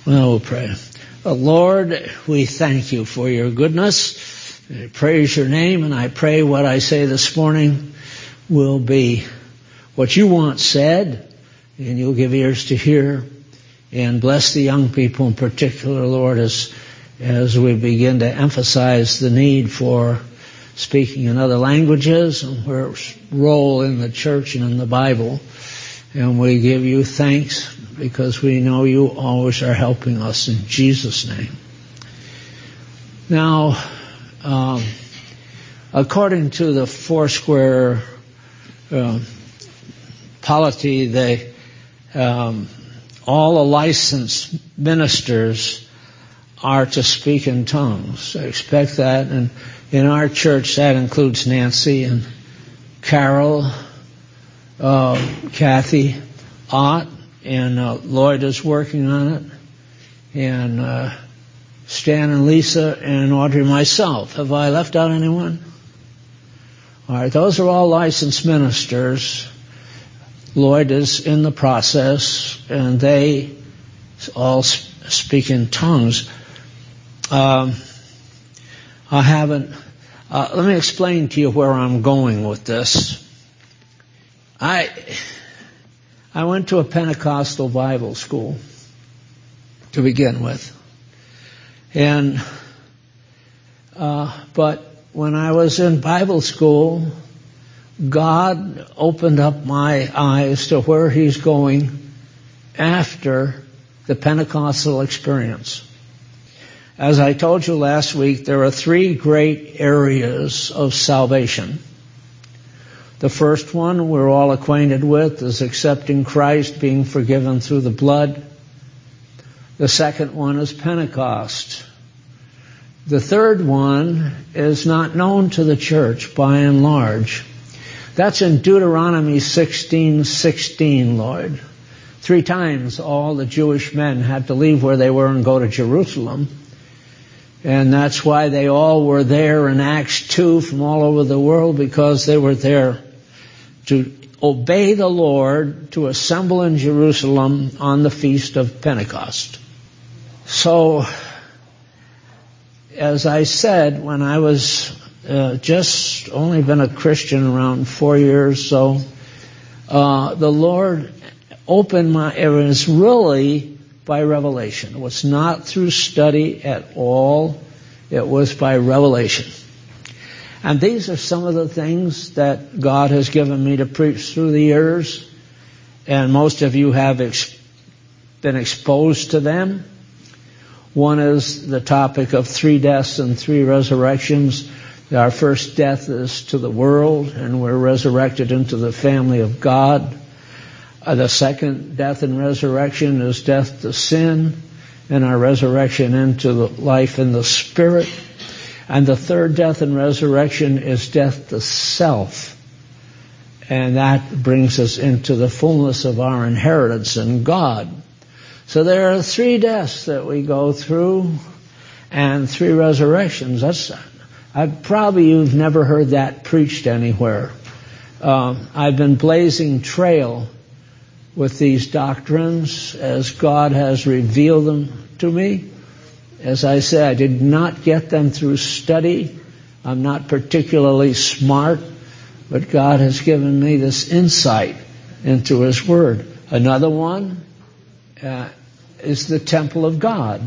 Well, we'll pray. Lord, we thank you for your goodness. I praise your name, and I pray what I say this morning will be what you want said, and you'll give ears to hear. And bless the young people in particular, Lord, as we begin to emphasize the need for speaking in other languages and their role in the church and in the Bible. And we give you thanks because we know you always are helping us in Jesus' name. Now, according to the Foursquare polity, all the licensed ministers are to speak in tongues. I expect that, and in our church that includes Nancy and Carol, Kathy, Ott, and Lloyd is working on it, and Stan and Lisa and Audrey and myself. Have I left out anyone? All right, those are all licensed ministers. Lloyd is in the process, and they all speak in tongues. Let me explain to you where I'm going with this. I went to a Pentecostal Bible school to begin with. But when I was in Bible school, God opened up my eyes to where He's going after the Pentecostal experience. As I told you last week, there are three great areas of salvation. The first one we're all acquainted with is accepting Christ, being forgiven through the blood. The second one is Pentecost. The third one is not known to the church by and large. That's in Deuteronomy 16:16, Lord. 3 times all the Jewish men had to leave where they were and go to Jerusalem. And that's why they all were there in Acts 2 from all over the world, because they were there to obey the Lord, to assemble in Jerusalem on the Feast of Pentecost. So, as I said, when I was just only been a Christian around 4 years, so the Lord opened it was really by revelation. It was not through study at all. It was by revelation. And these are some of the things that God has given me to preach through the years. And most of you have been exposed to them. One is the topic of 3 deaths and 3 resurrections. Our first death is to the world, and we're resurrected into the family of God. The second death and resurrection is death to sin, and our resurrection into the life in the Spirit. And the third death and resurrection is death to self. And that brings us into the fullness of our inheritance in God. So there are 3 deaths that we go through and 3 resurrections. You've never heard that preached anywhere. I've been blazing trail with these doctrines as God has revealed them to me. As I say, I did not get them through study. I'm not particularly smart, but God has given me this insight into His Word. Another one is the temple of God.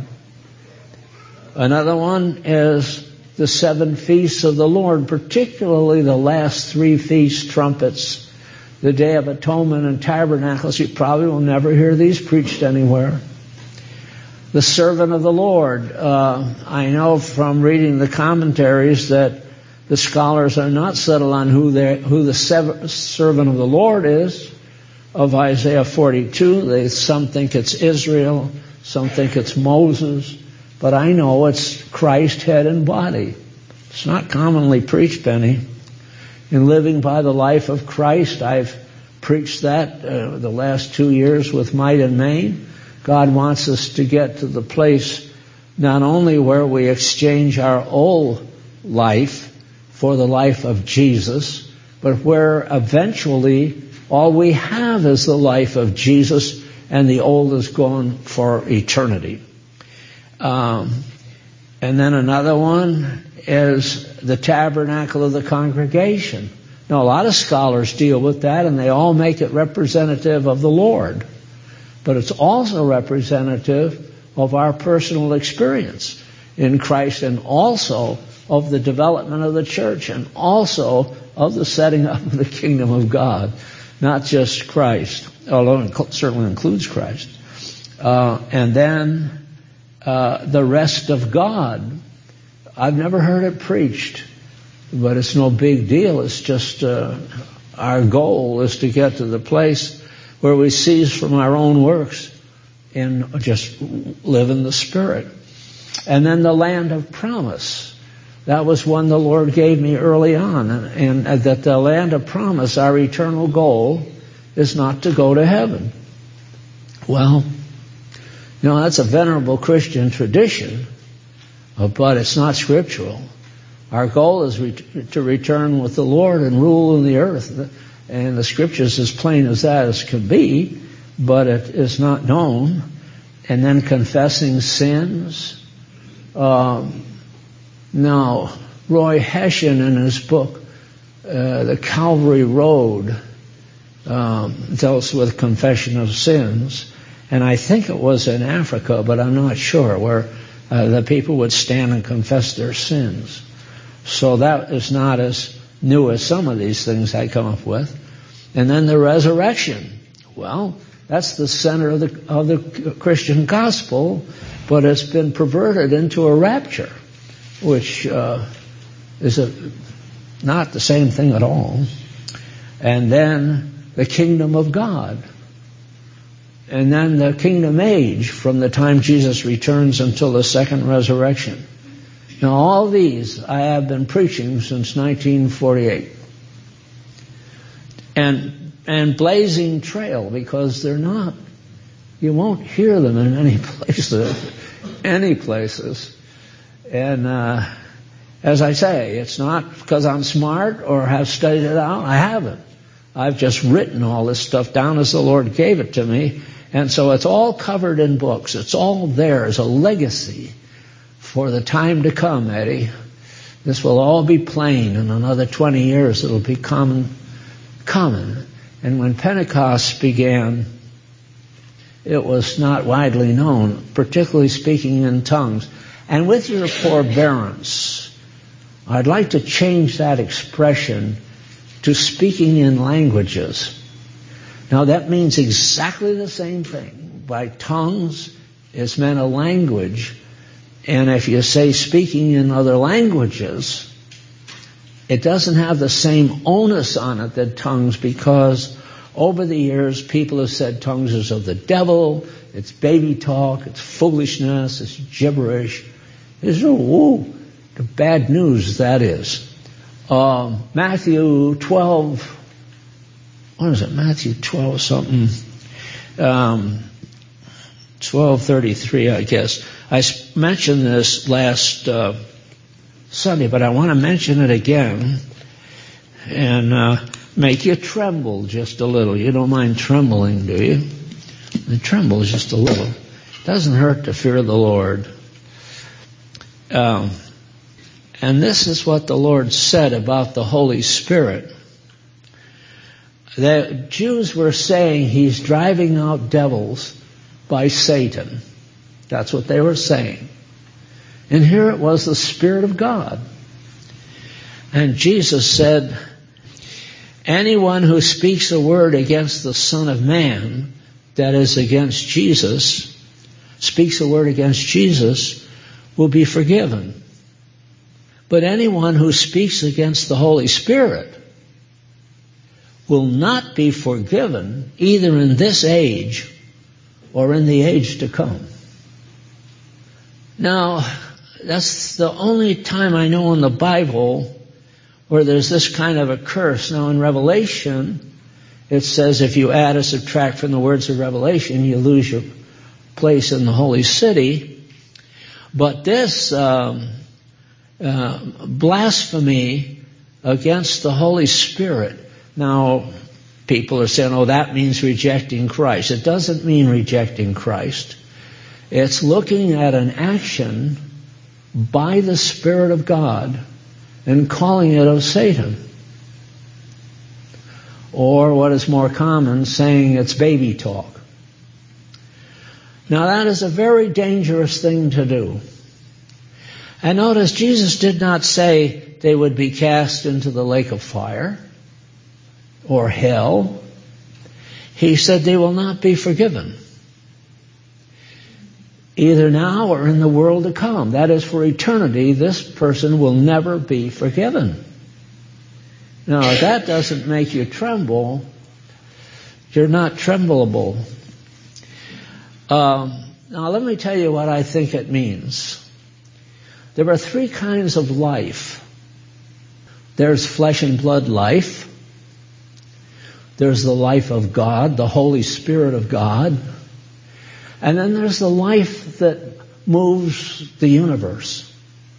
Another one is the 7 feasts of the Lord, particularly the last 3 feasts, trumpets, the Day of Atonement and Tabernacles. You probably will never hear these preached anywhere. The servant of the Lord. I know from reading the commentaries that the scholars are not settled on who the servant of the Lord is of Isaiah 42. Some think it's Israel, some think it's Moses, but I know it's Christ, head and body. It's not commonly preached, Benny. In living by the life of Christ, I've preached that the last 2 years with might and main. God wants us to get to the place not only where we exchange our old life for the life of Jesus, but where eventually all we have is the life of Jesus and the old is gone for eternity. And then another one is the tabernacle of the congregation. Now, a lot of scholars deal with that, and they all make it representative of the Lord. But it's also representative of our personal experience in Christ, and also of the development of the church, and also of the setting up of the kingdom of God. Not just Christ, although it certainly includes Christ. And then the rest of God. I've never heard it preached, but it's no big deal. It's just our goal is to get to the place where we cease from our own works and just live in the Spirit. And then the land of promise. That was one the Lord gave me early on, and that the land of promise, our eternal goal, is not to go to heaven. Well, that's a venerable Christian tradition, but it's not scriptural. Our goal is to return with the Lord and rule in the earth. And the scriptures as plain as that as can be, but it is not known. And then confessing sins. Now, Roy Hession in his book, The Calvary Road, deals with confession of sins. And I think it was in Africa, but I'm not sure, where the people would stand and confess their sins. So that is not as new as some of these things I come up with. And then the resurrection. Well, that's the center of the Christian gospel, but it's been perverted into a rapture, which is not the same thing at all. And then the kingdom of God. And then the kingdom age from the time Jesus returns until the second resurrection. Now, all these I have been preaching since 1948. And blazing trail, because they're not, you won't hear them in any places. And as I say, it's not because I'm smart or have studied it out. I haven't. I've just written all this stuff down as the Lord gave it to me. And so it's all covered in books. It's all there as a legacy for the time to come, Eddie. This will all be plain. In another 20 years, it'll be common. And when Pentecost began, it was not widely known, particularly speaking in tongues. And with your forbearance, I'd like to change that expression to speaking in languages. Now, that means exactly the same thing. By tongues, it's meant a language. And if you say speaking in other languages, it doesn't have the same onus on it that tongues, because over the years, people have said tongues is of the devil, it's baby talk, it's foolishness, it's gibberish. It's the bad news that is. Matthew 12, what is it? Matthew 12 something. 12:33, I guess. I mentioned this last Sunday, but I want to mention it again and make you tremble just a little. You don't mind trembling, do you? And tremble just a little. It doesn't hurt to fear the Lord. And this is what the Lord said about the Holy Spirit. The Jews were saying he's driving out devils by Satan. That's what they were saying. And here it was the Spirit of God. And Jesus said, anyone who speaks a word against the Son of Man, that is against Jesus, speaks a word against Jesus, will be forgiven. But anyone who speaks against the Holy Spirit will not be forgiven, either in this age or in the age to come. Now, that's the only time I know in the Bible where there's this kind of a curse. Now, in Revelation, it says if you add or subtract from the words of Revelation, you lose your place in the holy city. But this blasphemy against the Holy Spirit, now people are saying, that means rejecting Christ. It doesn't mean rejecting Christ. It's looking at an action by the Spirit of God and calling it of Satan. Or what is more common, saying it's baby talk. Now that is a very dangerous thing to do. And notice Jesus did not say they would be cast into the lake of fire or hell. He said they will not be forgiven, either now or in the world to come. That is, for eternity, this person will never be forgiven. Now, if that doesn't make you tremble, you're not tremblable. Now, let me tell you what I think it means. There are three kinds of life. There's flesh and blood life. There's the life of God, the Holy Spirit of God. And then there's the life that moves the universe,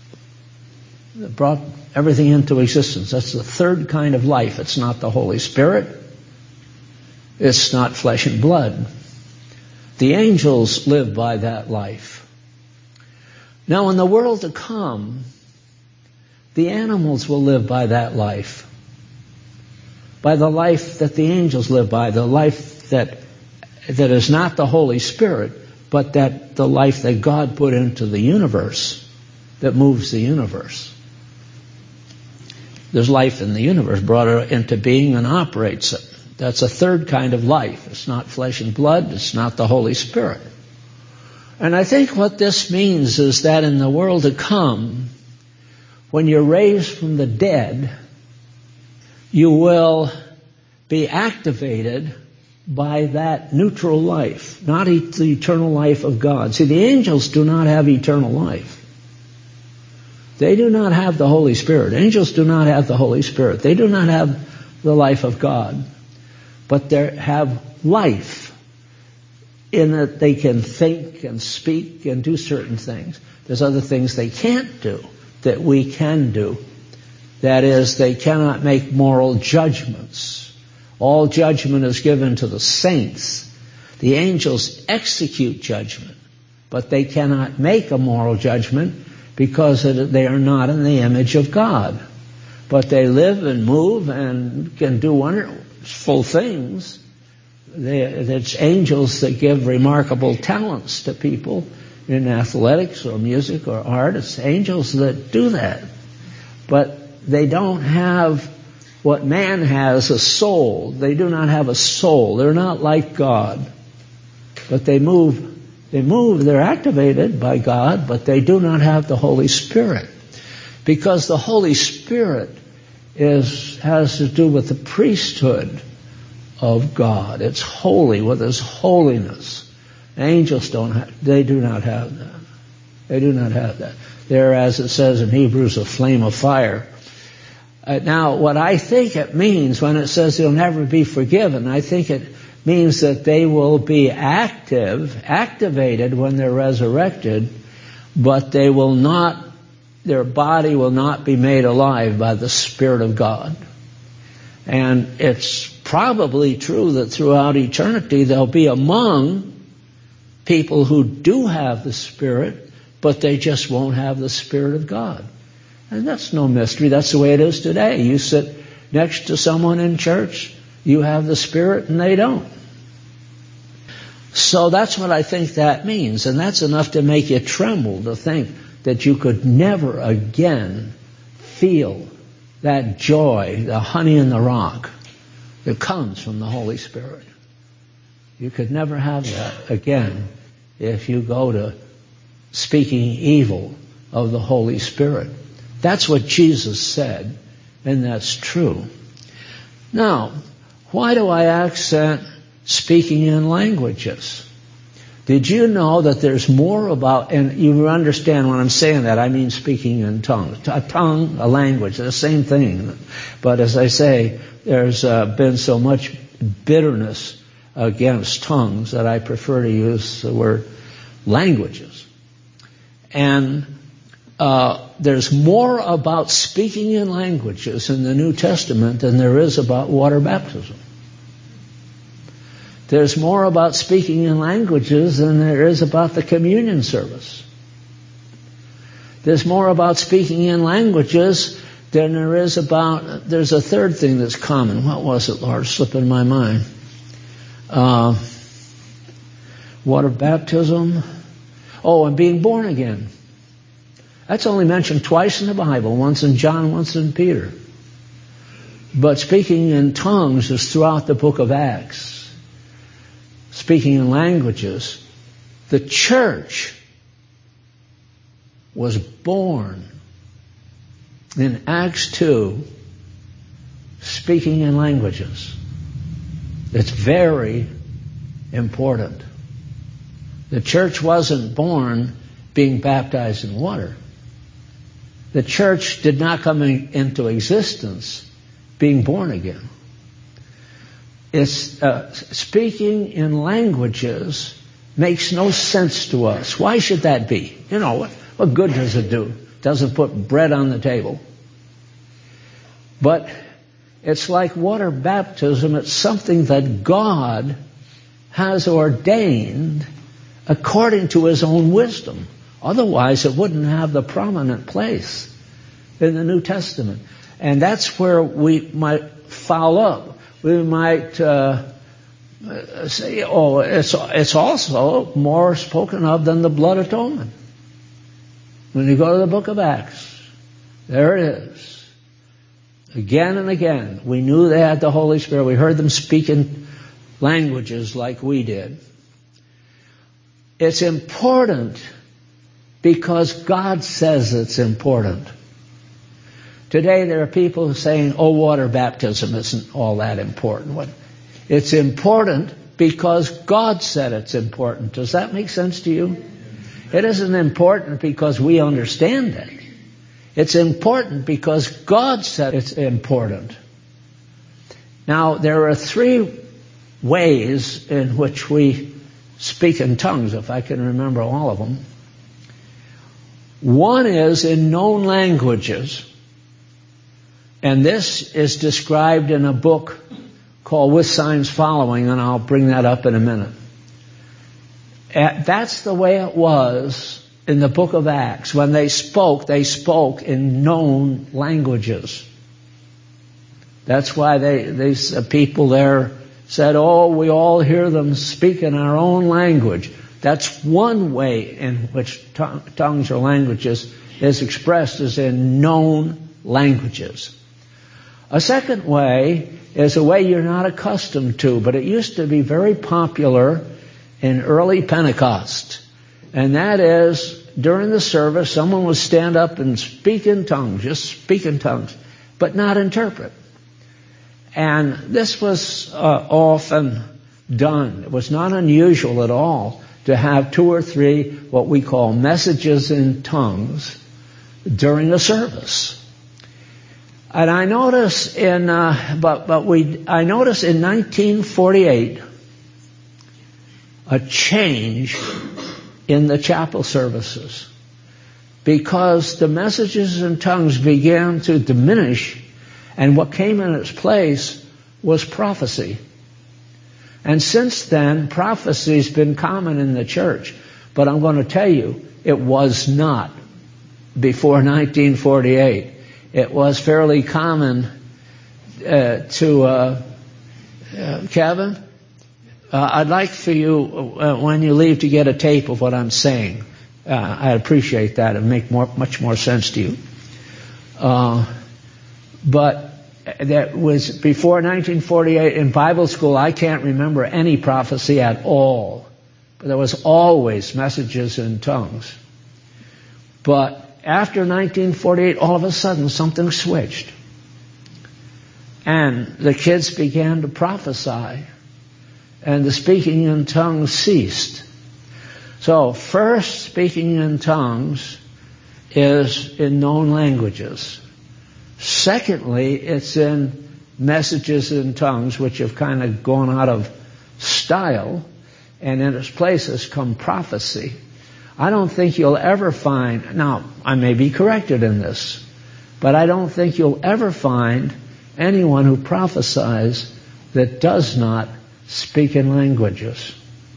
that brought everything into existence. That's the third kind of life. It's not the Holy Spirit. It's not flesh and blood. The angels live by that life. Now, in the world to come, the animals will live by that life. By the life that the angels live by, the life that is not the Holy Spirit, but that the life that God put into the universe, that moves the universe. There's life in the universe, brought it into being and operates it. That's a third kind of life. It's not flesh and blood. It's not the Holy Spirit. And I think what this means is that in the world to come, when you're raised from the dead, you will be activated by that neutral life, not the eternal life of God. See, the angels do not have eternal life. They do not have the Holy Spirit. Angels do not have the Holy Spirit. They do not have the life of God. But they have life in that they can think and speak and do certain things. There's other things they can't do that we can do. That is, they cannot make moral judgments. All judgment is given to the saints. The angels execute judgment, but they cannot make a moral judgment because they are not in the image of God. But they live and move and can do wonderful things. It's angels that give remarkable talents to people in athletics or music or art. It's angels that do that. But they don't have what man has, a soul. They do not have a soul. They're not like God. But they move, they're activated by God, but they do not have the Holy Spirit. Because the Holy Spirit has to do with the priesthood of God. It's holy, with His holiness. Angels do not have that. They do not have that. They're, as it says in Hebrews, a flame of fire. Now, what I think it means when it says they'll never be forgiven, I think it means that they will be activated when they're resurrected, but they will not, their body will not be made alive by the Spirit of God. And it's probably true that throughout eternity they'll be among people who do have the Spirit, but they just won't have the Spirit of God. And that's no mystery. That's the way it is today. You sit next to someone in church, you have the Spirit and they don't. So that's what I think that means. And that's enough to make you tremble, to think that you could never again feel that joy, the honey in the rock that comes from the Holy Spirit. You could never have that again if you go to speaking evil of the Holy Spirit. That's what Jesus said, and that's true. Now, why do I accent speaking in languages? Did you know that there's more about, and you understand when I'm saying that, I mean speaking in tongues. A tongue, a language, the same thing. But as I say, there's been so much bitterness against tongues that I prefer to use the word languages. And there's more about speaking in languages in the New Testament than there is about water baptism. There's more about speaking in languages than there is about the communion service. There's more about speaking in languages than there is about, there's a third thing that's common. What was it, Lord? Slipping my mind. Water baptism. Oh, and being born again. That's only mentioned twice in the Bible, once in John, once in Peter. But speaking in tongues is throughout the book of Acts. Speaking in languages. The church was born in Acts 2 speaking in languages. It's very important. The church wasn't born being baptized in water. The church did not come into existence being born again. It's speaking in languages makes no sense to us. Why should that be? You know, what good does it do? Doesn't put bread on the table. But it's like water baptism. It's something that God has ordained according to His own wisdom. Otherwise, it wouldn't have the prominent place in the New Testament. And that's where we might foul up. We might say, oh, it's also more spoken of than the blood atonement. When you go to the book of Acts, there it is. Again and again, we knew they had the Holy Spirit. We heard them speak in languages like we did. It's important because God says it's important. Today there are people who are saying, oh, water baptism isn't all that important. It's important because God said it's important. Does that make sense to you? It isn't important because we understand it. It's important because God said it's important. Now, there are three ways in which we speak in tongues, if I can remember all of them. One is in known languages. And this is described in a book called With Signs Following, and I'll bring that up in a minute. That's the way it was in the book of Acts. When they spoke in known languages. That's why the people there said, oh, we all hear them speak in our own language. That's one way in which tongues or languages is expressed, is in known languages. A second way is a way you're not accustomed to, but it used to be very popular in early Pentecost. And that is, during the service, someone would stand up and speak in tongues, just speak in tongues, but not interpret. And this was often done. It was not unusual at all to have 2 or 3 what we call messages in tongues during a service. And I notice in 1948 a change in the chapel services because the messages in tongues began to diminish, and what came in its place was prophecy. And since then, prophecy's been common in the church, but I'm going to tell you, it was not before 1948. It was fairly common to Kevin. I'd like for you, when you leave, to get a tape of what I'm saying. I appreciate that. It'd make much more sense to you. But that was before 1948 in Bible school. I can't remember any prophecy at all. But there was always messages in tongues. But after 1948, all of a sudden, something switched. And the kids began to prophesy. And the speaking in tongues ceased. So, first, speaking in tongues is in known languages. Secondly, it's in messages in tongues, which have kind of gone out of style. And in its place has come prophecy. I don't think you'll ever find, now, I may be corrected in this, but I don't think you'll ever find anyone who prophesies that does not speak in languages.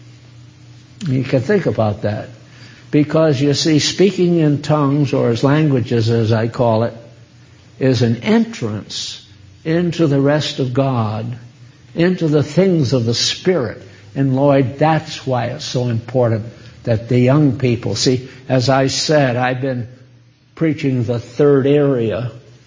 You can think about that. Because you see, speaking in tongues, or as languages as I call it, is an entrance into the rest of God, into the things of the Spirit. And Lloyd, that's why it's so important that the young people, see, as I said, I've been preaching the third area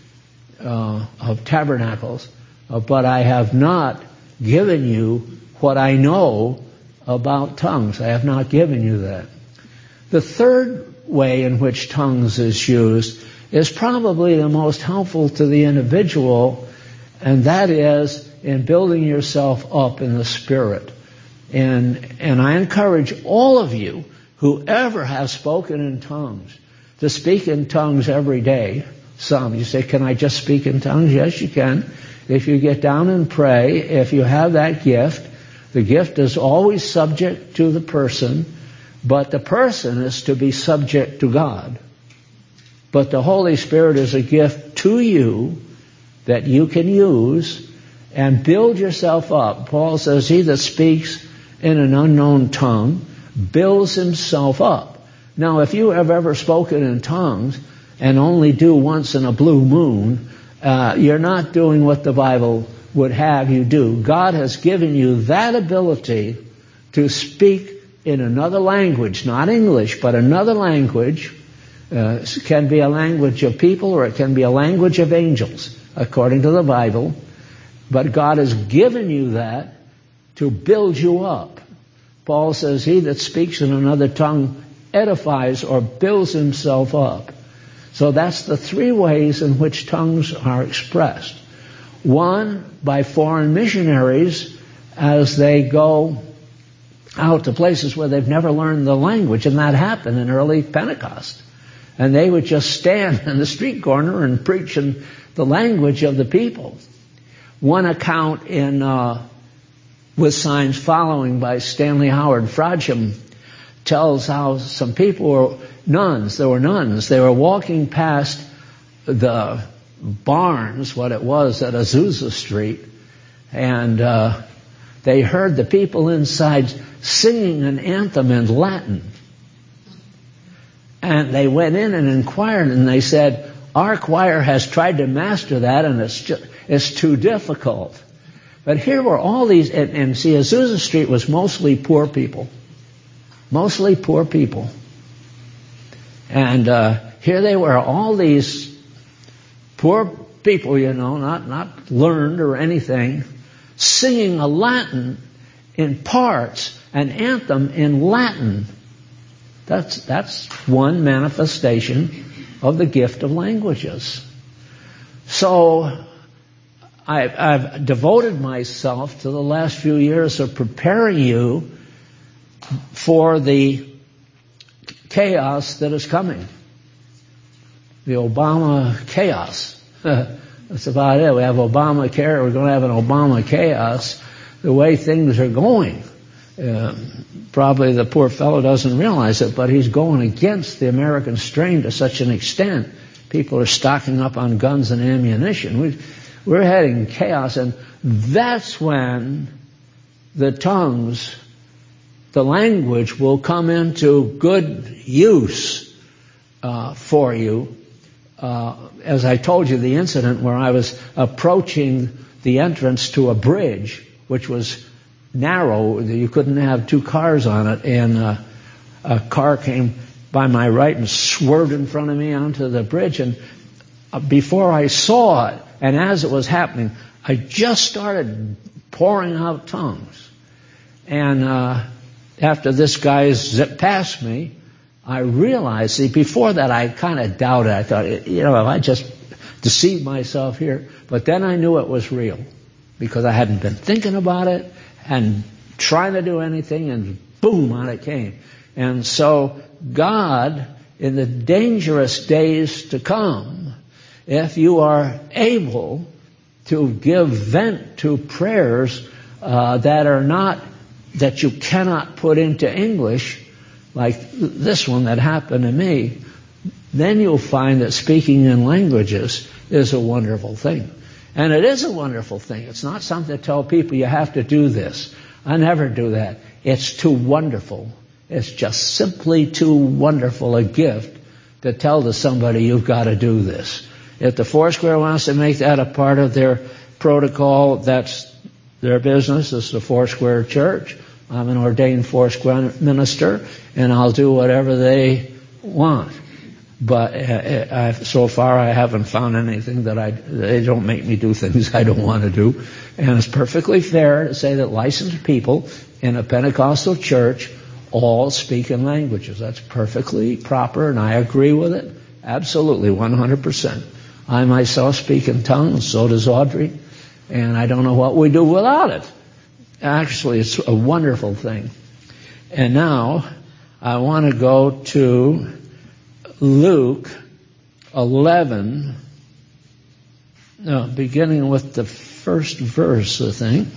of tabernacles, but I have not given you what I know about tongues. I have not given you that. The third way in which tongues is used is probably the most helpful to the individual, and that is in building yourself up in the Spirit. And I encourage all of you, whoever has spoken in tongues, to speak in tongues every day. Some, you say, can I just speak in tongues? Yes, you can. If you get down and pray, if you have that gift, the gift is always subject to the person, but the person is to be subject to God. But the Holy Spirit is a gift to you that you can use and build yourself up. Paul says, he that speaks in an unknown tongue builds himself up. Now, if you have ever spoken in tongues and only do once in a blue moon, you're not doing what the Bible would have you do. God has given you that ability to speak in another language, not English, but another language. It can be a language of people, or it can be a language of angels, according to the Bible. But God has given you that to build you up. Paul says, he that speaks in another tongue edifies or builds himself up. So that's the three ways in which tongues are expressed. One, by foreign missionaries as they go out to places where they've never learned the language, and that happened in early Pentecost. And they would just stand in the street corner and preach in the language of the people. One account in With Signs Following by Stanley Howard Frodsham tells how some people were nuns. There were nuns. They were walking past the barns, what it was, at Azusa Street, and they heard the people inside singing an anthem in Latin. And they went in and inquired, and they said, our choir has tried to master that, and it's too difficult. But here were all these, and see, Azusa Street was mostly poor people. Mostly poor people. And here they were, all these poor people, not learned or anything, singing a Latin in parts, an anthem in Latin. That's one manifestation of the gift of languages. So I've devoted myself to the last few years of preparing you for the chaos that is coming. The Obama chaos. That's about it. We have Obamacare. We're going to have an Obama chaos. The way things are going. Probably the poor fellow doesn't realize it, but he's going against the American strain to such an extent. People are stocking up on guns and ammunition. We're heading chaos, and that's when the tongues, the language, will come into good use for you. As I told you, the incident where I was approaching the entrance to a bridge, which was narrow, you couldn't have two cars on it, and a car came by my right and swerved in front of me onto the bridge, and before I saw it, and as it was happening, I just started pouring out tongues. And after this guy zipped past me, I realized, see, before that I kind of doubted. I thought, I just deceived myself here. But then I knew it was real, because I hadn't been thinking about it and trying to do anything, and boom, out it came. And so God, in the dangerous days to come, if you are able to give vent to prayers that you cannot put into English, like this one that happened to me, then you'll find that speaking in languages is a wonderful thing. And it is a wonderful thing. It's not something to tell people you have to do this. I never do that. It's too wonderful. It's just simply too wonderful a gift to tell to somebody you've got to do this. If the Foursquare wants to make that a part of their protocol, that's their business. It's the Foursquare Church. I'm an ordained Foursquare minister, and I'll do whatever they want. But so far I haven't found anything they don't make me do things I don't want to do. And it's perfectly fair to say that licensed people in a Pentecostal church all speak in languages. That's perfectly proper, and I agree with it. Absolutely, 100%. I myself speak in tongues, so does Audrey, and I don't know what we do without it. Actually, it's a wonderful thing. And now I want to go to Luke 11, beginning with the first verse, I think.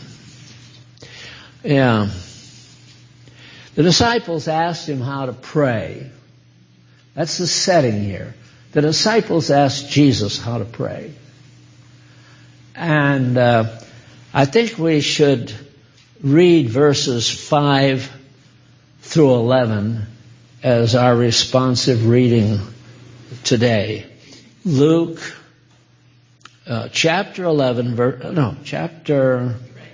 Yeah. The disciples asked him how to pray. That's the setting here. The disciples asked Jesus how to pray. And I think we should read verses 5 through 11 as our responsive reading today. Luke chapter 11, chapter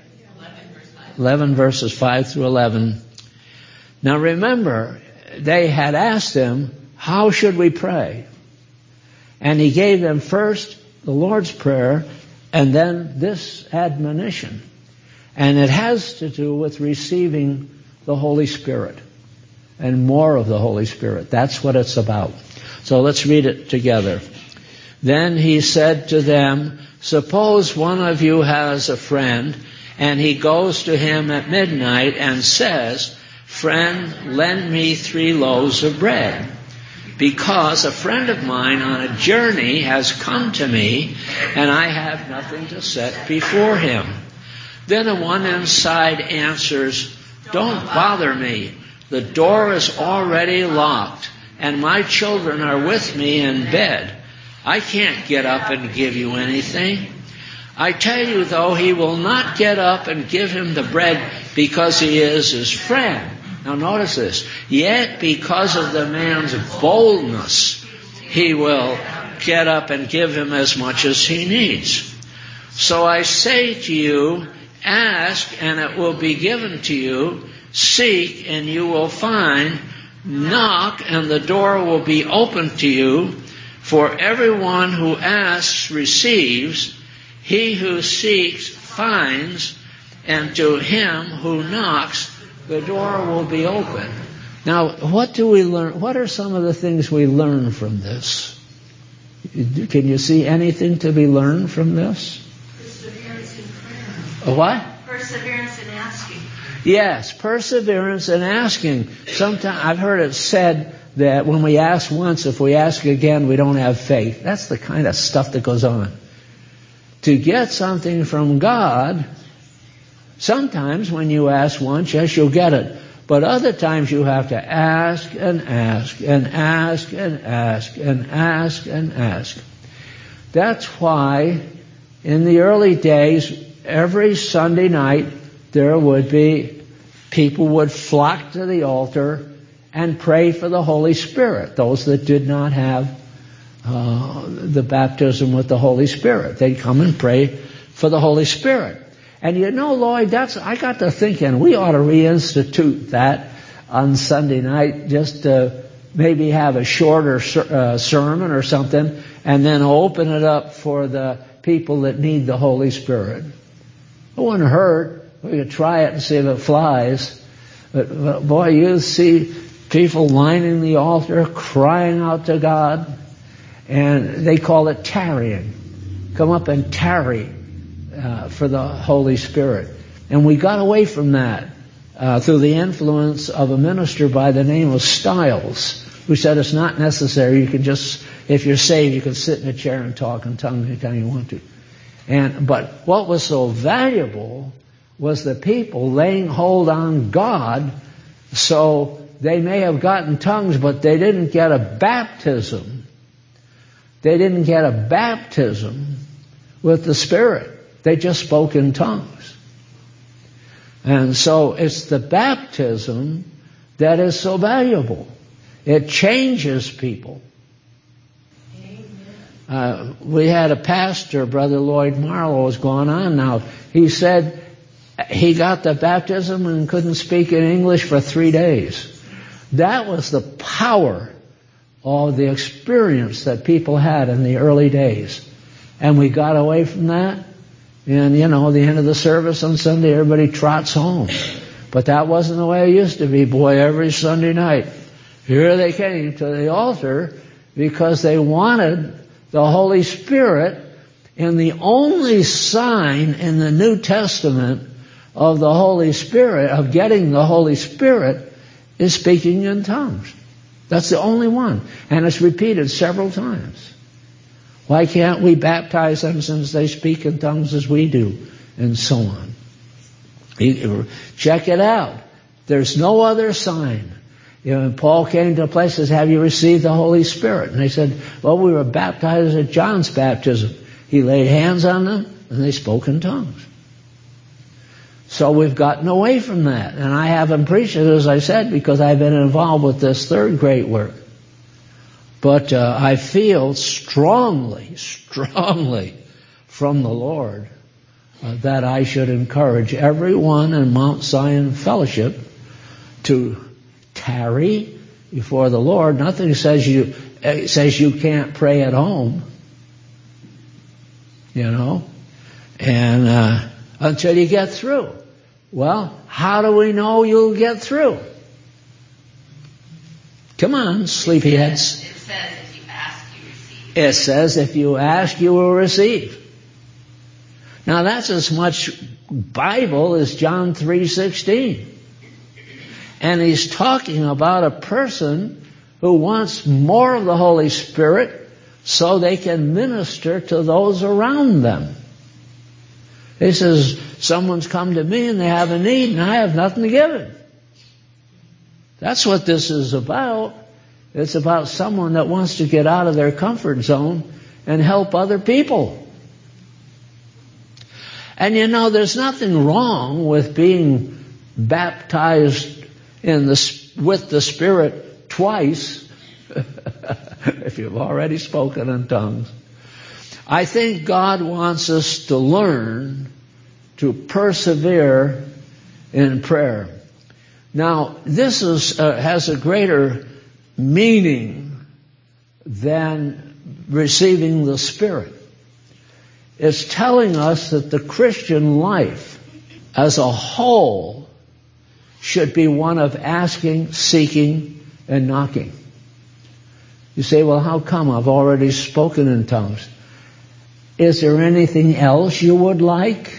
11 verses 5 through 11. Now remember, they had asked him, how should we pray? And he gave them first the Lord's Prayer and then this admonition. And it has to do with receiving the Holy Spirit and more of the Holy Spirit. That's what it's about. So let's read it together. Then he said to them, suppose one of you has a friend, and he goes to him at midnight and says, friend, lend me 3 loaves of bread, because a friend of mine on a journey has come to me, and I have nothing to set before him. Then the one inside answers, don't bother me. The door is already locked, and my children are with me in bed. I can't get up and give you anything. I tell you, though, he will not get up and give him the bread because he is his friend. Now notice this. Yet because of the man's boldness, he will get up and give him as much as he needs. So I say to you, ask and it will be given to you. Seek and you will find. Knock and the door will be opened to you. For everyone who asks receives. He who seeks finds. And to him who knocks, the door will be open. Now, what do we learn? What are some of the things we learn from this? Can you see anything to be learned from this? Perseverance in prayer. A what? Perseverance in asking. Yes, perseverance in asking. Sometimes I've heard it said that when we ask once, if we ask again, we don't have faith. That's the kind of stuff that goes on. To get something from God, sometimes when you ask once, yes, you'll get it. But other times you have to ask and ask and ask and ask and ask and ask. That's why in the early days, every Sunday night, there would be, people would flock to the altar and pray for the Holy Spirit, those that did not have the baptism with the Holy Spirit. They'd come and pray for the Holy Spirit. And you know, Lloyd, I got to thinking we ought to reinstitute that on Sunday night, just to maybe have a shorter sermon or something, and then open it up for the people that need the Holy Spirit. It wouldn't hurt. We could try it and see if it flies. But boy, you see people lining the altar, crying out to God, and they call it tarrying. Come up and tarry for the Holy Spirit. And we got away from that through the influence of a minister by the name of Stiles, who said it's not necessary. You can just, if you're saved, you can sit in a chair and talk in tongues anytime you want to. But what was so valuable was the people laying hold on God, so they may have gotten tongues, but they didn't get a baptism. They didn't get a baptism with the Spirit. They just spoke in tongues. And so it's the baptism that is so valuable. It changes people. We had a pastor, Brother Lloyd Marlowe, was going on now. He said he got the baptism and couldn't speak in English for 3 days. That was the power of the experience that people had in the early days. And we got away from that. And, the end of the service on Sunday, everybody trots home. But that wasn't the way it used to be, boy, every Sunday night. Here they came to the altar because they wanted the Holy Spirit. And the only sign in the New Testament of the Holy Spirit, of getting the Holy Spirit, is speaking in tongues. That's the only one. And it's repeated several times. Why can't we baptize them since they speak in tongues as we do? And so on. Check it out. There's no other sign. Paul came to a place and says, have you received the Holy Spirit? And they said, well, we were baptized at John's baptism. He laid hands on them and they spoke in tongues. So we've gotten away from that. And I haven't preached it, as I said, because I've been involved with this third great work. But I feel strongly from the Lord that I should encourage everyone in Mount Zion Fellowship to tarry before the Lord. Nothing says you can't pray at home, and until you get through. Well, how do we know you'll get through? Come on, sleepyheads. It says if you ask, you will receive. Now that's as much Bible as John 3:16. And he's talking about a person who wants more of the Holy Spirit so they can minister to those around them. He says, someone's come to me and they have a need and I have nothing to give them. That's what this is about. It's about someone that wants to get out of their comfort zone and help other people. And there's nothing wrong with being baptized with the Spirit twice, if you've already spoken in tongues. I think God wants us to learn to persevere in prayer. Now, this has a greater meaning than receiving the Spirit. It's telling us that the Christian life as a whole should be one of asking, seeking, and knocking. You say, well, how come? I've already spoken in tongues. Is there anything else you would like?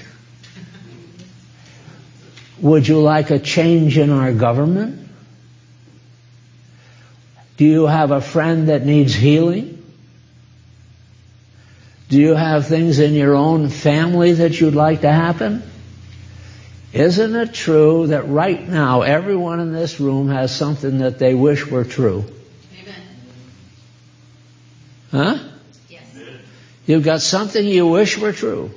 Would you like a change in our government? Do you have a friend that needs healing? Do you have things in your own family that you'd like to happen? Isn't it true that right now everyone in this room has something that they wish were true? Amen. Huh? Yes. You've got something you wish were true.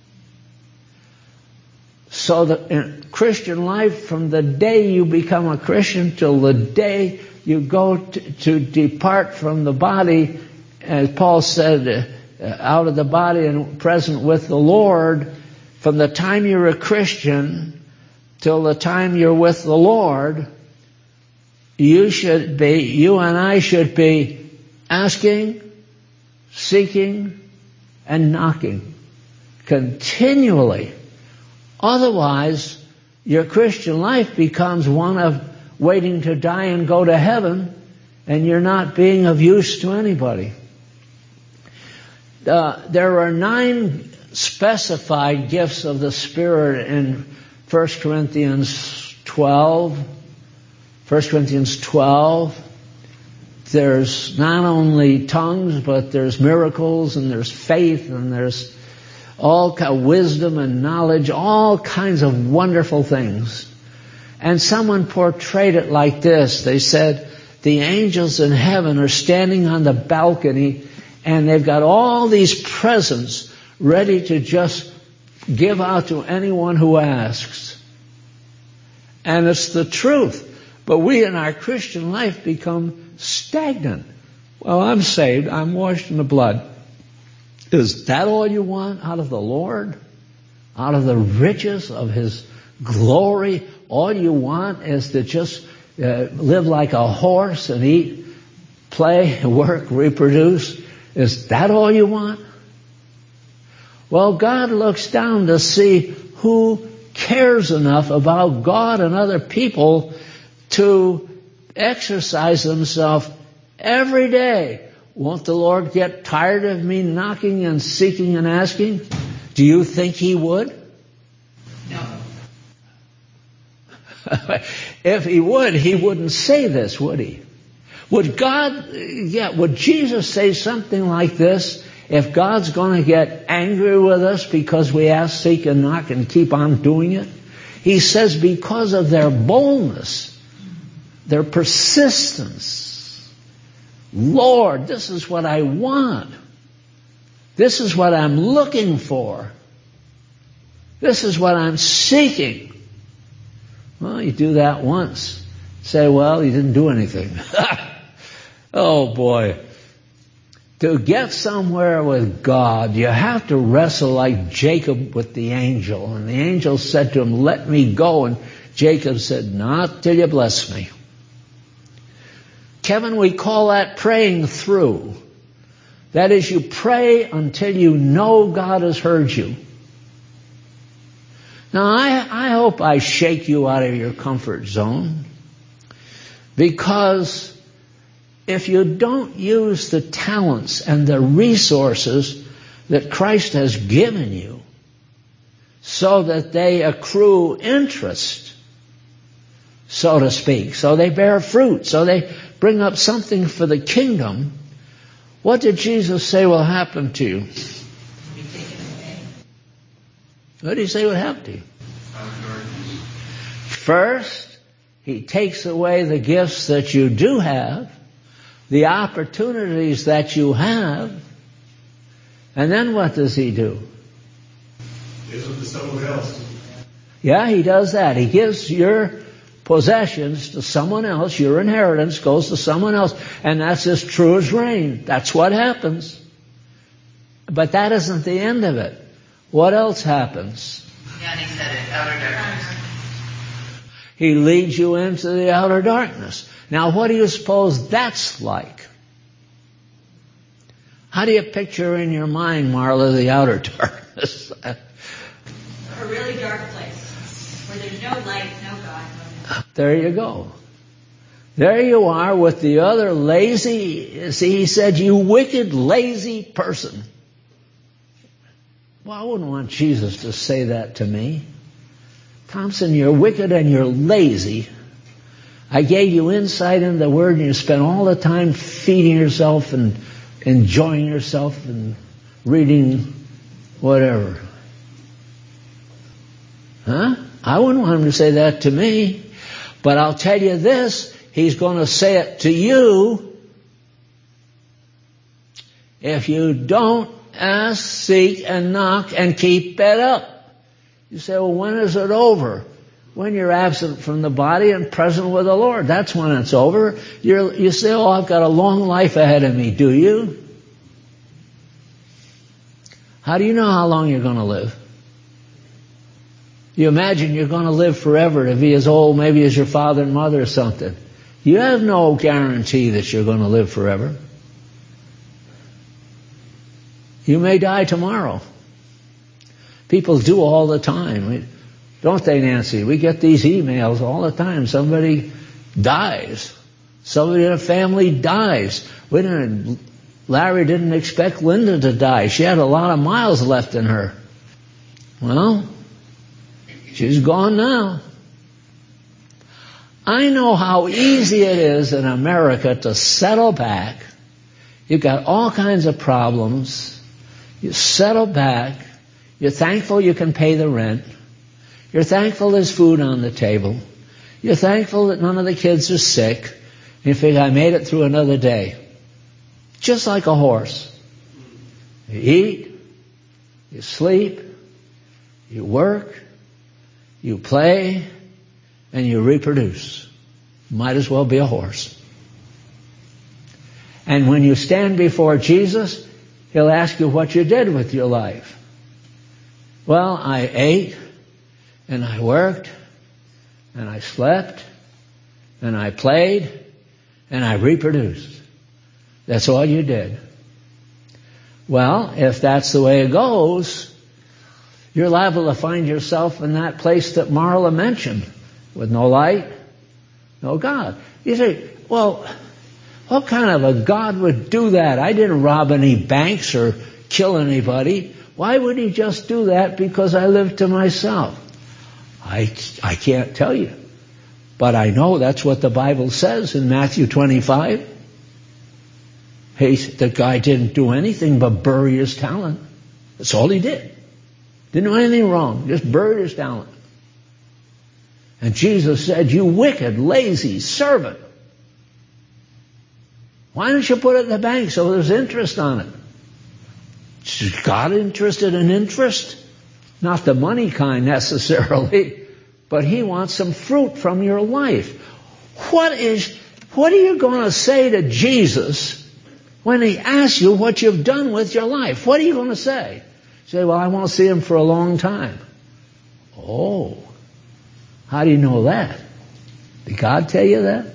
So that in Christian life, from the day you become a Christian till the day you go to depart from the body, as Paul said, out of the body and present with the Lord, from the time you're a Christian till the time you're with the Lord, you and I should be asking, seeking, and knocking continually. Otherwise, your Christian life becomes one of waiting to die and go to heaven, and you're not being of use to anybody. There are 9 specified gifts of the Spirit in 1 Corinthians 12. 1 Corinthians 12. There's not only tongues, but there's miracles, and there's faith, and there's all kind of wisdom and knowledge, all kinds of wonderful things. And someone portrayed it like this. They said, the angels in heaven are standing on the balcony and they've got all these presents ready to just give out to anyone who asks. And it's the truth. But we in our Christian life become stagnant. Well, I'm saved. I'm washed in the blood. Is that all you want out of the Lord? Out of the riches of His glory? All you want is to just live like a horse and eat, play, work, reproduce? Is that all you want? Well, God looks down to see who cares enough about God and other people to exercise themselves every day. Won't the Lord get tired of me knocking and seeking and asking? Do you think He would? No. If He would, He wouldn't say this, would He? Would Jesus say something like this if God's going to get angry with us because we ask, seek, and knock and keep on doing it? He says because of their boldness, their persistence. Lord, this is what I want. This is what I'm looking for. This is what I'm seeking. Well, you do that once. Say, well, you didn't do anything. Oh boy. To get somewhere with God, you have to wrestle like Jacob with the angel. And the angel said to him, let me go. And Jacob said, not till you bless me. Kevin, we call that praying through. That is, you pray until you know God has heard you. Now, I hope I shake you out of your comfort zone. Because if you don't use the talents and the resources that Christ has given you so that they accrue interest, so to speak, so they bear fruit, so they bring up something for the kingdom, what did Jesus say will happen to you? What did He say would happen to you? First, He takes away the gifts that you do have, the opportunities that you have, and then what does He do? Gives them to someone else. Yeah, He does that. He gives your possessions to someone else. Your inheritance goes to someone else. And that's as true as rain. That's what happens. But that isn't the end of it. What else happens? Yeah, He said it, outer darkness. He leads you into the outer darkness. Now, what do you suppose that's like? How do you picture in your mind, Marla, the outer darkness? A really dark place where there's no light, no God, no God. There you go. There you are with the other lazy. See, He said, you wicked, lazy person. Well, I wouldn't want Jesus to say that to me. Thompson, you're wicked and you're lazy. I gave you insight into the Word and you spent all the time feeding yourself and enjoying yourself and reading whatever. Huh? I wouldn't want Him to say that to me. But I'll tell you this, He's going to say it to you if you don't ask, seek, and knock and keep it up. You say, well, when is it over? When you're absent from the body and present with the Lord. That's when it's over. You say, oh, I've got a long life ahead of me. Do you? How do you know how long you're going to live? You imagine you're going to live forever to be as old maybe as your father and mother or something. You have no guarantee that you're going to live forever. You may die tomorrow. People do all the time. Don't they, Nancy? We get these emails all the time. Somebody dies. Somebody in a family dies. Larry didn't expect Linda to die. She had a lot of miles left in her. Well, she's gone now. I know how easy it is in America to settle back. You've got all kinds of problems. You settle back. You're thankful you can pay the rent. You're thankful there's food on the table. You're thankful that none of the kids are sick. You think, I made it through another day. Just like a horse. You eat, you sleep, you work, you play, and you reproduce. Might as well be a horse. And when you stand before Jesus, He'll ask you what you did with your life. Well, I ate, and I worked, and I slept, and I played, and I reproduced. That's all you did. Well, if that's the way it goes, you're liable to find yourself in that place that Marla mentioned, with no light, no God. You say, well, what kind of a God would do that? I didn't rob any banks or kill anybody. Why would He just do that because I live to myself? I can't tell you. But I know that's what the Bible says in Matthew 25. Hey, the guy didn't do anything but bury his talent. That's all he did. Didn't do anything wrong. Just buried his talent. And Jesus said, you wicked, lazy servant. Why don't you put it in the bank so there's interest on it? Is God interested in interest? Not the money kind necessarily, but He wants some fruit from your life. What are you going to say to Jesus when He asks you what you've done with your life? What are you going to say? Say, well, I won't see Him for a long time. Oh, how do you know that? Did God tell you that?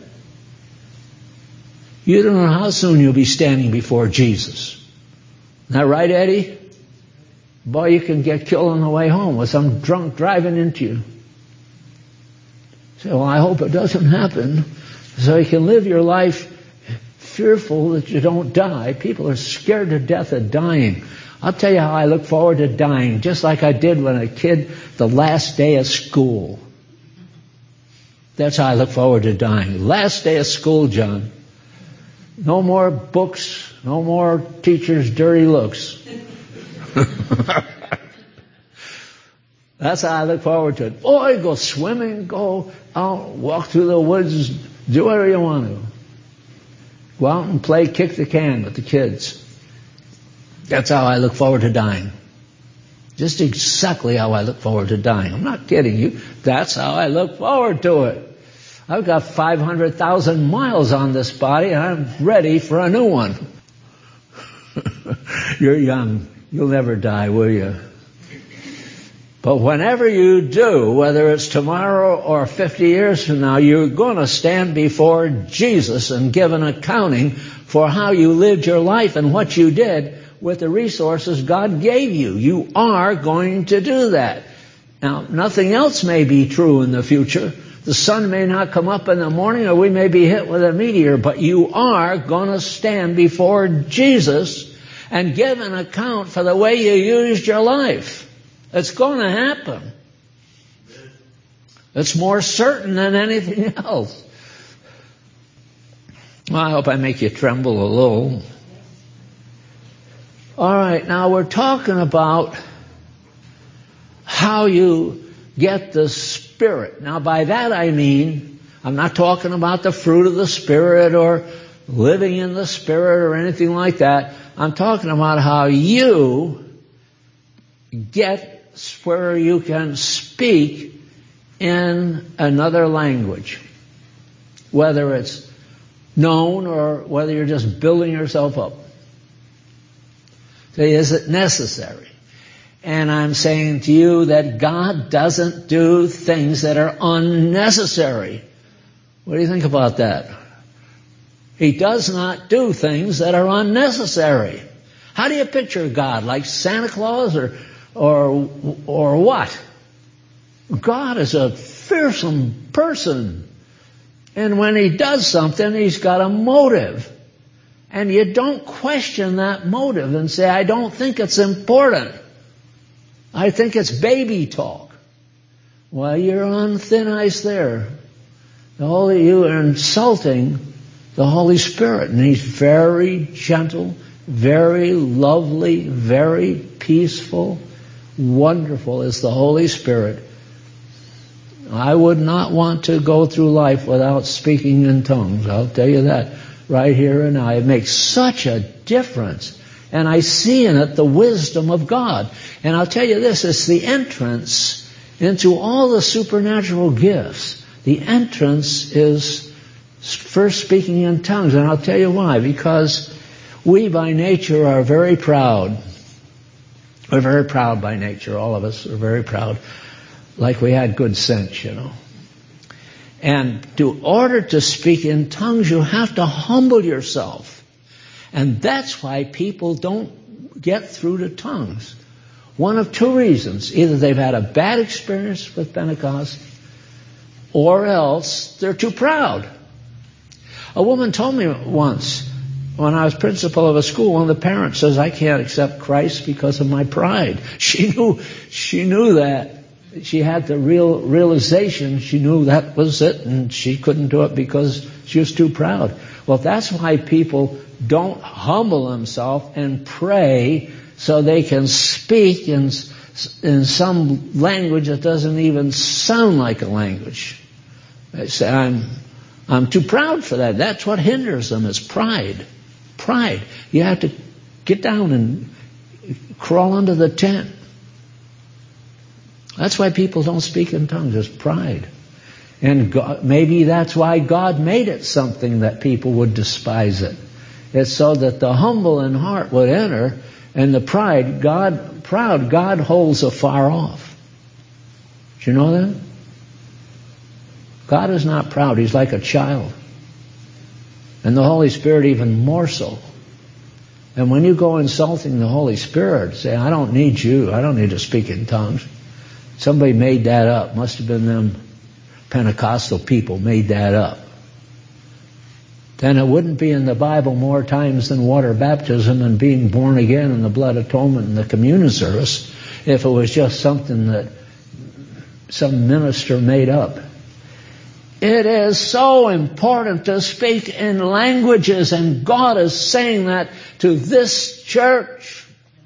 You don't know how soon you'll be standing before Jesus. Isn't that right, Eddie? Boy, you can get killed on the way home with some drunk driving into you. Say, well, I hope it doesn't happen, so you can live your life fearful that you don't die. People are scared to death of dying. I'll tell you how I look forward to dying, just like I did when a kid, the last day of school. That's how I look forward to dying. Last day of school, John. No more books, no more teachers' dirty looks. That's how I look forward to it. Boy, go swimming, go out, walk through the woods, do whatever you want to. Go out and play kick the can with the kids. That's how I look forward to dying. Just exactly how I look forward to dying. I'm not kidding you. That's how I look forward to it. I've got 500,000 miles on this body, and I'm ready for a new one. You're young. You'll never die, will you? But whenever you do, whether it's tomorrow or 50 years from now, you're going to stand before Jesus and give an accounting for how you lived your life and what you did with the resources God gave you. You are going to do that. Now, nothing else may be true in the future. The sun may not come up in the morning, or we may be hit with a meteor, but you are going to stand before Jesus and give an account for the way you used your life. It's going to happen. It's more certain than anything else. Well, I hope I make you tremble a little. All right, now we're talking about how you get the Spirit. Now by that I mean, I'm not talking about the fruit of the Spirit or living in the Spirit or anything like that. I'm talking about how you get where you can speak in another language. Whether it's known or whether you're just building yourself up. So is it necessary? And I'm saying to you that God doesn't do things that are unnecessary. What do you think about that? He does not do things that are unnecessary. How do you picture God? Like Santa Claus or what? God is a fearsome person. And when He does something, He's got a motive. And you don't question that motive and say, I don't think it's important. I think it's baby talk. Well, you're on thin ice there. You are insulting the Holy Spirit. And He's very gentle, very lovely, very peaceful. Wonderful is the Holy Spirit. I would not want to go through life without speaking in tongues. I'll tell you that right here and now. It makes such a difference. And I see in it the wisdom of God. And I'll tell you this, it's the entrance into all the supernatural gifts The entrance is first speaking in tongues, and I'll tell you why. Because we by nature are very proud. We're very proud by nature, all of us are very proud. Like we had good sense, you know. And in order to speak in tongues, you have to humble yourself. And that's why people don't get through to tongues. One of two reasons. Either they've had a bad experience with Pentecost, or else they're too proud. A woman told me once, when I was principal of a school, one of the parents says, I can't accept Christ because of my pride. She knew that. She had the realization, she knew that was it, and she couldn't do it because she was too proud. Well, that's why people don't humble themselves and pray so they can speak in some language that doesn't even sound like a language. They say, I'm too proud for that. That's what hinders them, is pride. Pride. You have to get down and crawl under the tent. That's why people don't speak in tongues. It's pride. And God, maybe that's why God made it something that people would despise it. It's so that the humble in heart would enter, and the proud God holds afar off. Do you know that? God is not proud. He's like a child. And the Holy Spirit even more so. And when you go insulting the Holy Spirit, say, I don't need you. I don't need to speak in tongues. Somebody made that up. Must have been them Pentecostal people made that up. Then it wouldn't be in the Bible more times than water baptism and being born again and the blood atonement and the communion service if it was just something that some minister made up. It is so important to speak in languages, and God is saying that to this church.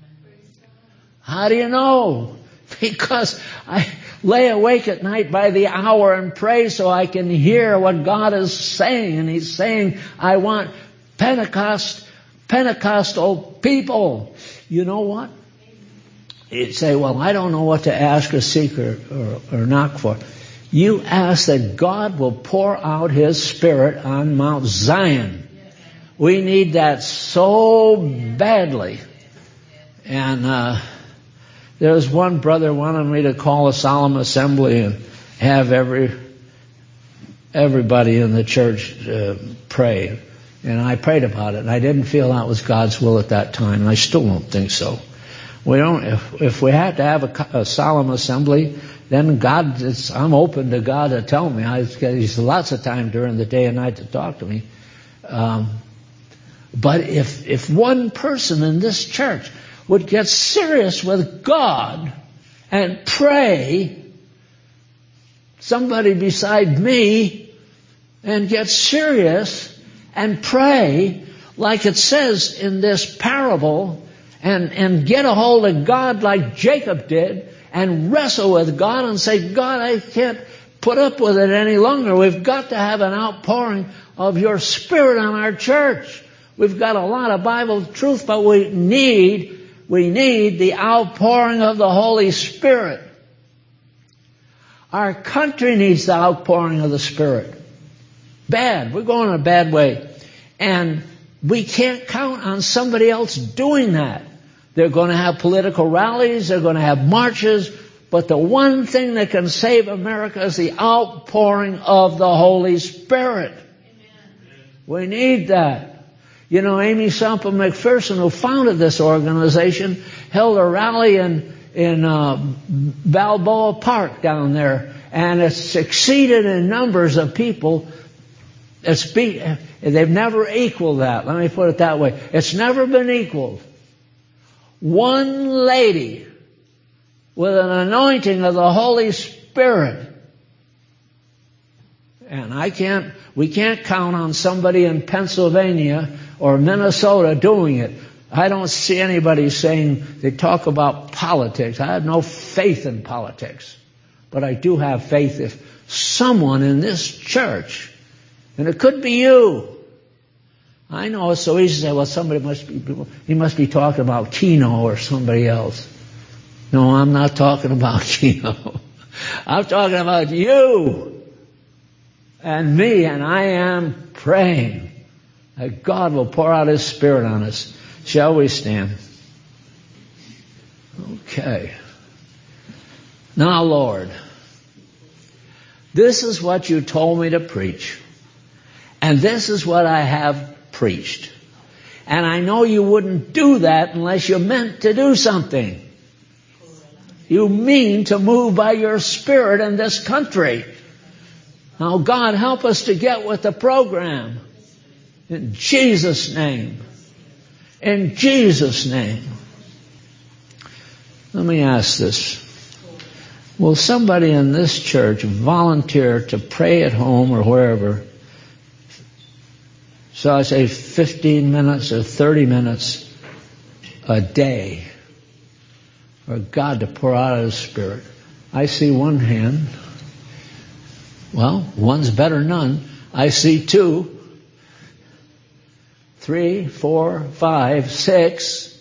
How do you know? Because I lay awake at night by the hour and pray so I can hear what God is saying. And He's saying, I want Pentecostal people. You know what? You'd say, well, I don't know what to ask or seek or knock for. You ask that God will pour out His Spirit on Mount Zion. We need that so badly. And there's one brother wanted me to call a solemn assembly and have everybody in the church pray. And I prayed about it, and I didn't feel that was God's will at that time, and I still don't think so. We don't. If we had to have a solemn assembly, then I'm open to God to tell me. He's lots of time during the day and night to talk to me. But if one person in this church would get serious with God and pray, somebody beside me, and get serious and pray like it says in this parable, and get a hold of God like Jacob did, and wrestle with God and say, God, I can't put up with it any longer. We've got to have an outpouring of your Spirit on our church. We've got a lot of Bible truth, but we need the outpouring of the Holy Spirit. Our country needs the outpouring of the Spirit. Bad. We're going in a bad way. And we can't count on somebody else doing that. They're going to have political rallies. They're going to have marches. But the one thing that can save America is the outpouring of the Holy Spirit. Amen. We need that. You know, Amy Semple McPherson, who founded this organization, held a rally in Balboa Park down there. And it's succeeded in numbers of people. They've never equaled that. Let me put it that way. It's never been equaled. One lady with an anointing of the Holy Spirit. And we can't count on somebody in Pennsylvania or Minnesota doing it. I don't see anybody saying, they talk about politics. I have no faith in politics. But I do have faith if someone in this church, and it could be you. I know it's so easy to say, well, he must be talking about Keno or somebody else. No, I'm not talking about Keno. I'm talking about you. and me, and I am praying that God will pour out His Spirit on us. Shall we stand? Okay. Now, Lord, this is what you told me to preach, and this is what I have preached. And I know you wouldn't do that unless you meant to do something. You mean to move by your Spirit in this country. Now, God, help us to get with the program. In Jesus' name. In Jesus' name. Let me ask this. Will somebody in this church volunteer to pray at home or wherever? So I say 15 minutes or 30 minutes a day for God to pour out His Spirit. I see one hand. Well, one's better than none. I see 2, 3, 4, 5, 6,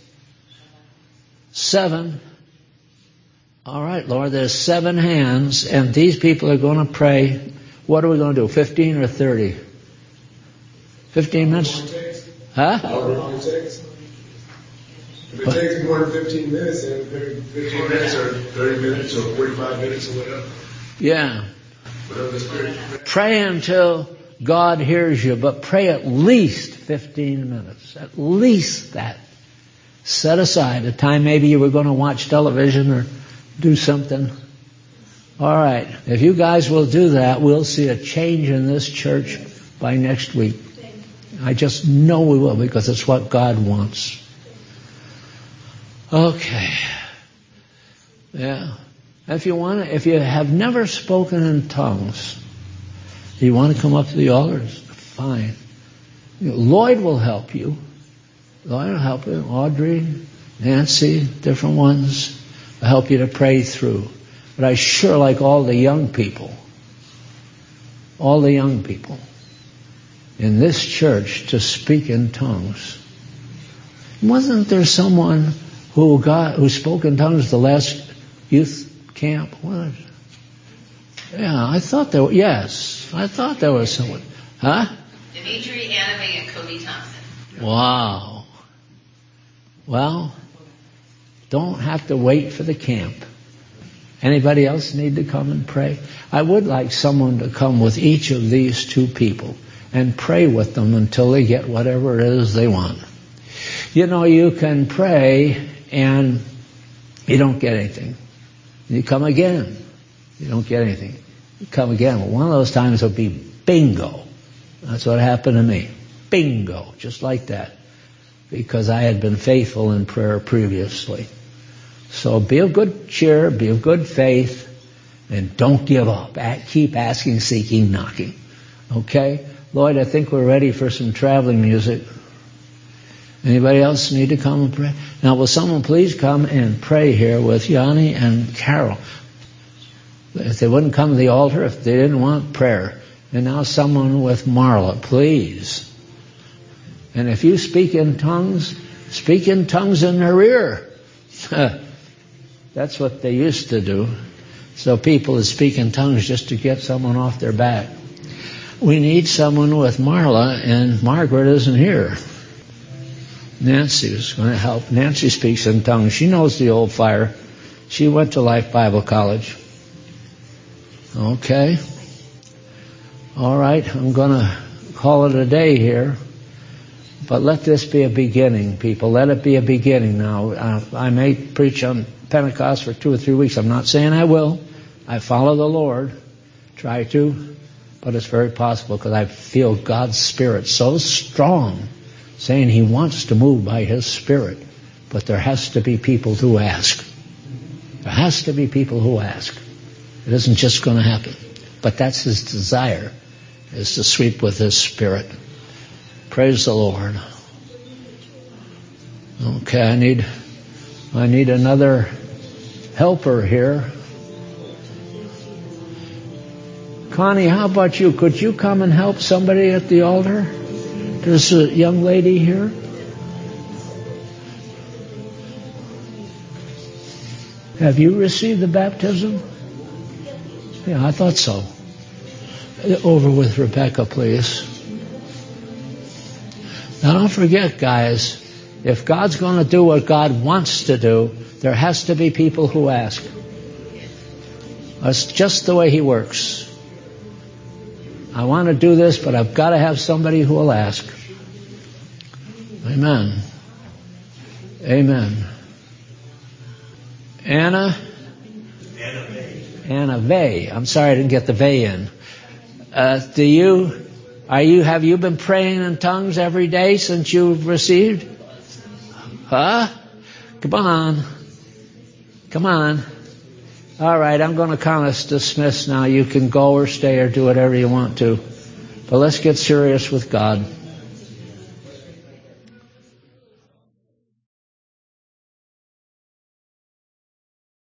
7. All right, Lord, there's 7 hands, and these people are going to pray. What are we going to do, 15 or 30? 15 minutes? Huh? However long it takes. If it takes more than 15 minutes, then 15 minutes or 30 minutes or 45 minutes or whatever. Yeah. Whatever the Spirit. Pray until God hears you, but pray at least 15 minutes. At least that. Set aside a time maybe you were going to watch television or do something. All right. If you guys will do that, we'll see a change in this church by next week. I just know we will, because it's what God wants. Okay. Yeah. If you have never spoken in tongues, you want to come up to the altar, fine. Lloyd will help you. Lloyd will help you. Audrey, Nancy, different ones will help you to pray through. But I sure like all the young people in this church to speak in tongues. Wasn't there someone who spoke in tongues the last youth camp? What? Yeah, I thought there was someone. Huh? Dimitri, Annabelle, and Cody Thompson. Wow. Well, don't have to wait for the camp. Anybody else need to come and pray? I would like someone to come with each of these 2 people and pray with them until they get whatever it is they want. You know, you can pray and you don't get anything. You come again. You don't get anything. You come again. Well, one of those times will be bingo. That's what happened to me. Bingo. Just like that. Because I had been faithful in prayer previously. So be of good cheer, be of good faith, and don't give up. Keep asking, seeking, knocking. Okay? Lloyd, I think we're ready for some traveling music. Anybody else need to come and pray? Now, will someone please come and pray here with Yanni and Carol? If they wouldn't come to the altar, if they didn't want prayer. And now someone with Marla, please. And if you speak in tongues in their ear. That's what they used to do. So people would speak in tongues just to get someone off their back. We need someone with Marla, and Margaret isn't here. Nancy is going to help. Nancy speaks in tongues. She knows the old fire. She went to Life Bible College. Okay. All right, I'm going to call it a day here. But let this be a beginning, people. Let it be a beginning now. I may preach on Pentecost for 2 or 3 weeks. I'm not saying I will. I follow the Lord. Try to. But it's very possible, because I feel God's Spirit so strong, saying He wants to move by His Spirit. But there has to be people who ask. There has to be people who ask. It isn't just going to happen. But that's His desire, is to sweep with His Spirit. Praise the Lord. Okay, I need another helper here. Connie, how about you? Could you come and help somebody at the altar? There's a young lady here. Have you received the baptism? Yeah, I thought so. over with Rebecca, please. Now don't forget, guys, if God's going to do what God wants to do, there has to be people who ask. That's just the way He works. I want to do this, but I've got to have somebody who will ask. Amen. Amen. Anna Vey. I'm sorry I didn't get the Vey in. Have you been praying in tongues every day since you've received? Huh? Come on. All right, I'm going to count us dismissed now. You can go or stay or do whatever you want to. But let's get serious with God.